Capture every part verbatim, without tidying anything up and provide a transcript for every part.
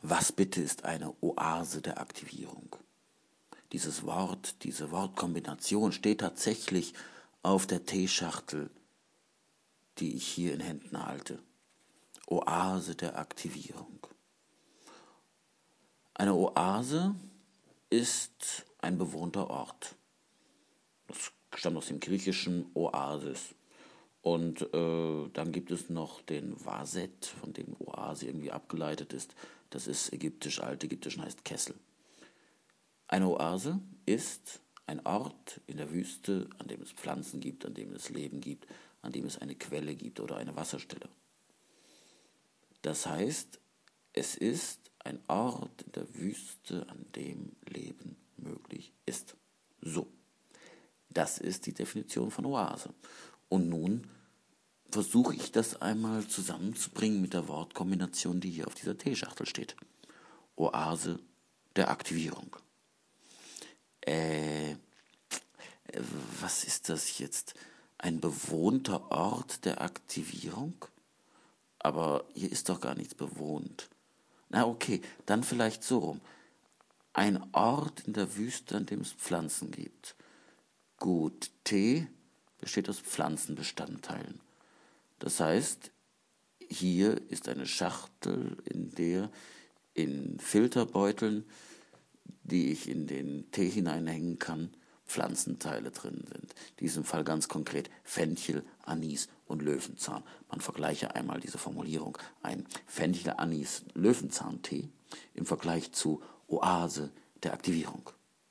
Was bitte ist eine Oase der Aktivierung? Dieses Wort, diese Wortkombination steht tatsächlich auf der Teeschachtel, die ich hier in Händen halte. Oase der Aktivierung. Eine Oase ist ein bewohnter Ort. Das stammt aus dem griechischen Oasis. Und äh, dann gibt es noch den Waset, von dem Oase irgendwie abgeleitet ist. Das ist ägyptisch, altägyptisch und heißt Kessel. Eine Oase ist ein Ort in der Wüste, an dem es Pflanzen gibt, an dem es Leben gibt, an dem es eine Quelle gibt oder eine Wasserstelle. Das heißt, es ist ein Ort in der Wüste, an dem Leben möglich ist. So, das ist die Definition von Oase. Und nun versuche ich das einmal zusammenzubringen mit der Wortkombination, die hier auf dieser Teeschachtel steht. Oase der Aktivierung. Äh, was ist das jetzt? Ein bewohnter Ort der Aktivierung? Aber hier ist doch gar nichts bewohnt. Na okay, dann vielleicht so rum. Ein Ort in der Wüste, an dem es Pflanzen gibt. Gut, Tee besteht aus Pflanzenbestandteilen. Das heißt, hier ist eine Schachtel, in der in Filterbeuteln, die ich in den Tee hineinhängen kann, Pflanzenteile drin sind. In diesem Fall ganz konkret Fenchel, Anis und Löwenzahn. Man vergleiche einmal diese Formulierung. Ein Fenchel, Anis, Löwenzahntee im Vergleich zu Oase der Aktivierung.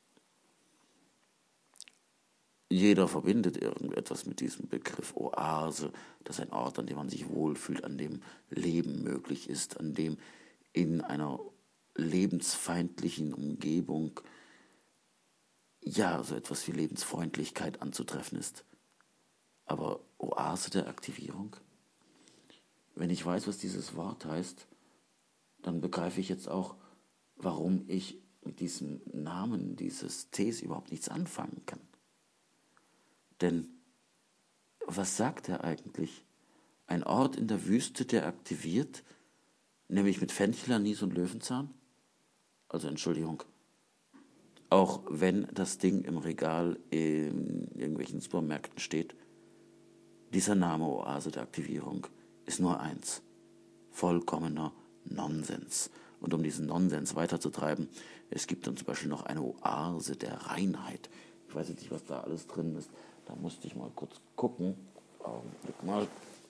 Jeder verbindet irgendetwas mit diesem Begriff Oase. Das ist ein Ort, an dem man sich wohlfühlt, an dem Leben möglich ist, an dem in einer lebensfeindlichen Umgebung ja so etwas wie Lebensfreundlichkeit anzutreffen ist. Aber Oase der Aktivierung? Wenn ich weiß, was dieses Wort heißt, dann begreife ich jetzt auch, warum ich mit diesem Namen dieses Tees überhaupt nichts anfangen kann. Denn was sagt er eigentlich? Ein Ort in der Wüste, der aktiviert, nämlich mit Fenchel, Anis und Löwenzahn? Also Entschuldigung, auch wenn das Ding im Regal in irgendwelchen Supermärkten steht, dieser Name Oase der Aktivierung ist nur eins: vollkommener Nonsens. Und um diesen Nonsens weiterzutreiben, es gibt dann zum Beispiel noch eine Oase der Reinheit. Ich weiß jetzt nicht, was da alles drin ist. Da musste ich mal kurz gucken. Augenblick mal.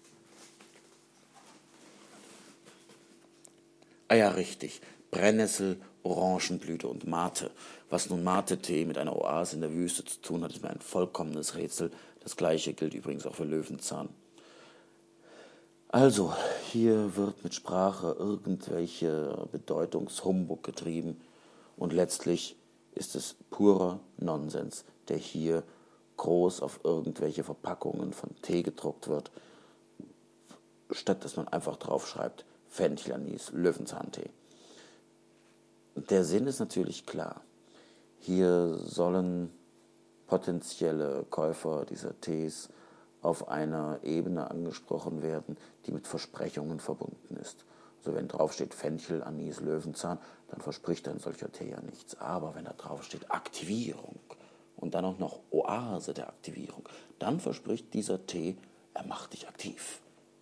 Ah ja, richtig. Brennnessel, Orangenblüte und Mate. Was nun Mate-Tee mit einer Oase in der Wüste zu tun hat, ist mir ein vollkommenes Rätsel. Das gleiche gilt übrigens auch für Löwenzahn. Also, hier wird mit Sprache irgendwelche Bedeutungshumbug getrieben und letztlich ist es purer Nonsens, der hier groß auf irgendwelche Verpackungen von Tee gedruckt wird, statt dass man einfach draufschreibt Fenchel, Anis, Löwenzahntee. Der Sinn ist natürlich klar. Hier sollen potenzielle Käufer dieser Tees auf einer Ebene angesprochen werden, die mit Versprechungen verbunden ist. Also wenn draufsteht Fenchel, Anis, Löwenzahn, dann verspricht ein solcher Tee ja nichts. Aber wenn da draufsteht Aktivierung und dann auch noch Oase der Aktivierung, dann verspricht dieser Tee, er macht dich aktiv.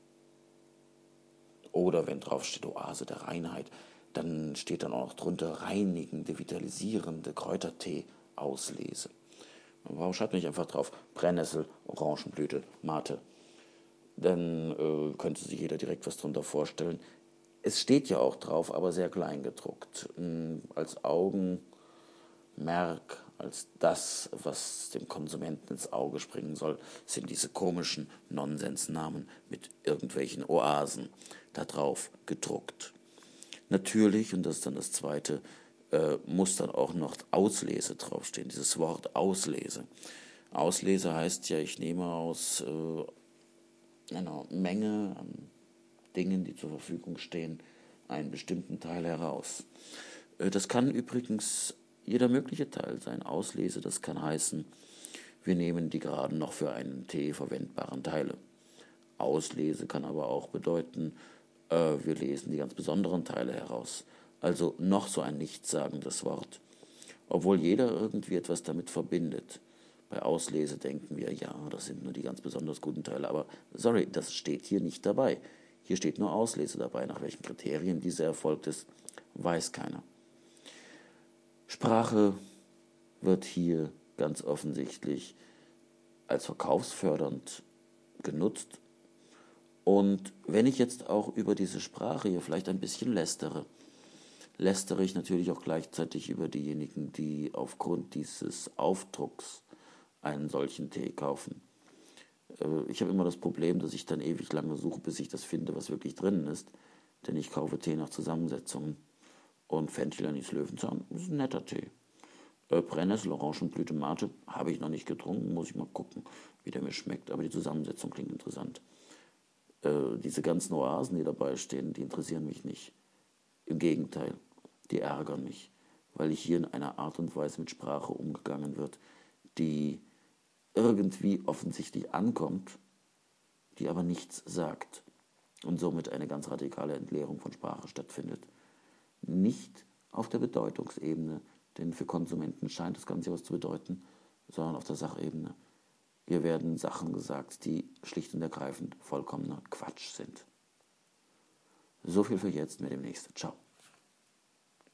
Oder wenn draufsteht Oase der Reinheit, dann steht dann auch noch drunter reinigende, vitalisierende Kräutertee-Auslese. Warum schreibt man nicht einfach drauf Brennnessel, Orangenblüte, Mate? Dann äh, könnte sich jeder direkt was drunter vorstellen. Es steht ja auch drauf, aber sehr klein gedruckt. Als Augenmerk, als das, was dem Konsumenten ins Auge springen soll, sind diese komischen Nonsensnamen mit irgendwelchen Oasen da drauf gedruckt. Natürlich, und das ist dann das Zweite, äh, muss dann auch noch Auslese draufstehen, dieses Wort Auslese. Auslese heißt ja, ich nehme aus äh, einer Menge an Dingen, die zur Verfügung stehen, einen bestimmten Teil heraus. Äh, das kann übrigens jeder mögliche Teil sein. Auslese, das kann heißen, wir nehmen die gerade noch für einen Tee verwendbaren Teile. Auslese kann aber auch bedeuten, äh, wir lesen die ganz besonderen Teile heraus. Also noch so ein nichtssagendes Wort, obwohl jeder irgendwie etwas damit verbindet. Bei Auslese denken wir, ja, das sind nur die ganz besonders guten Teile, aber sorry, das steht hier nicht dabei. Hier steht nur Auslese dabei. Nach welchen Kriterien diese erfolgt ist, weiß keiner. Sprache wird hier ganz offensichtlich als verkaufsfördernd genutzt. Und wenn ich jetzt auch über diese Sprache hier vielleicht ein bisschen lästere, lästere ich natürlich auch gleichzeitig über diejenigen, die aufgrund dieses Aufdrucks einen solchen Tee kaufen. Ich habe immer das Problem, dass ich dann ewig lange suche, bis ich das finde, was wirklich drin ist. Denn ich kaufe Tee nach Zusammensetzungen. Und Fenchel Anis Löwenzahn ist ein netter Tee. Äh, Brennnessel, Orangenblüte, Mate habe ich noch nicht getrunken, muss ich mal gucken, wie der mir schmeckt. Aber die Zusammensetzung klingt interessant. Äh, diese ganzen Oasen, die dabei stehen, die interessieren mich nicht. Im Gegenteil, die ärgern mich, weil hier in einer Art und Weise mit Sprache umgegangen wird, die irgendwie offensichtlich ankommt, die aber nichts sagt und somit eine ganz radikale Entleerung von Sprache stattfindet. Nicht auf der Bedeutungsebene, denn für Konsumenten scheint das Ganze was zu bedeuten, sondern auf der Sachebene. Hier werden Sachen gesagt, die schlicht und ergreifend vollkommener Quatsch sind. So viel für jetzt, mit dem nächsten. Ciao.